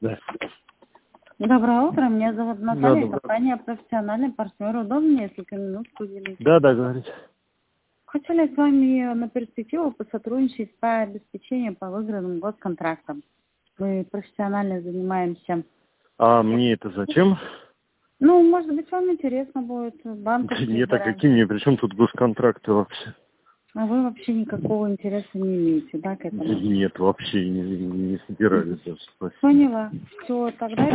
Да. Доброе утро, меня зовут Наталья, доброе. компания «Профессиональный партнер». Удобно несколько минут уделить? Да, говорите. Хочу ли с вами на перспективу посотрудничать по обеспечению по выигранным госконтрактам? Мы профессионально занимаемся. А мне это зачем? Ну, может быть, вам интересно будет банковские Нет, а гарантии. какие мне, при чем тут госконтракты вообще? А вы вообще никакого интереса не имеете, да, к этому? Нет, вообще не собираюсь даже. Спасибо. Поняла. Все, тогда